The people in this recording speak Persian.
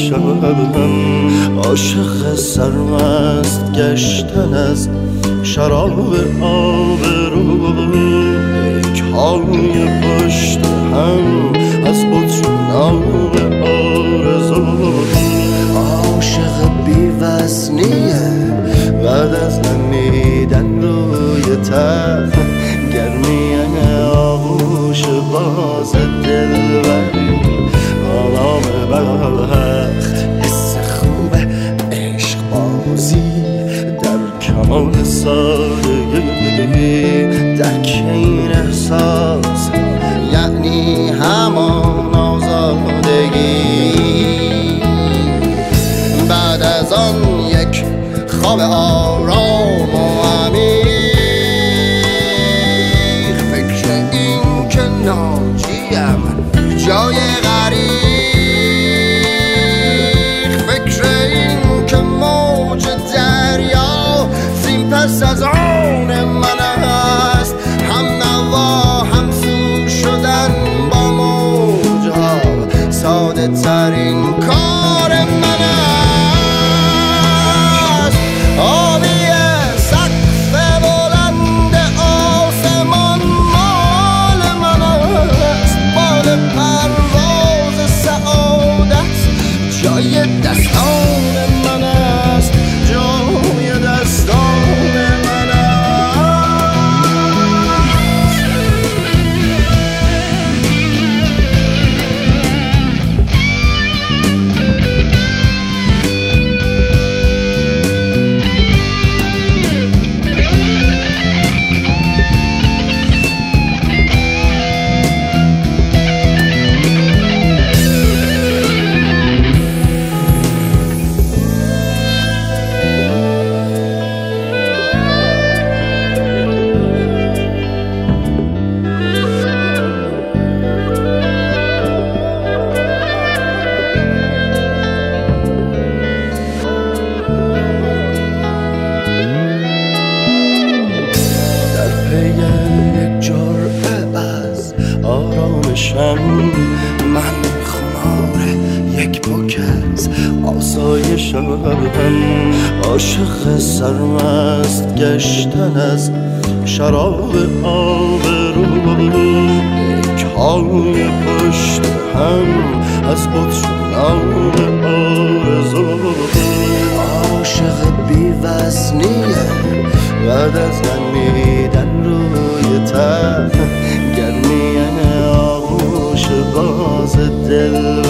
شبم، عاشق سرمست گشتن از شراب آبرو، پیک‌های پشت هم از بطرناب آرزو. عاشق بی‌وزنیه بعد از نمیدن روی تخت، گرمی آغوش باز دلبری آرام بخت. حس خوب عشق بازی در کمال سادگی، درک این احساس یعنی همان آزادگی. بعد از آن یک خواب آرام و عمیق، فکر این که ناجیم جای غریق، فکر این که موج دریا زین پس از آن من است. هم نوا هم سو شدن با موجها ساده ترین کار من است. آبی سقف بلند آسمان مال من است، بال پرواز سعادت جای دستان من است، جای دستان من است. من خمار یک بکت آسایشم، عاشق سرمست گشتن از شراب آبرو، پیک‌های پشت هم از بطرناب آرزو. عاشق بی‌وزنیه بعد از نمیدن روی تخت، گرمی آغوش باز دل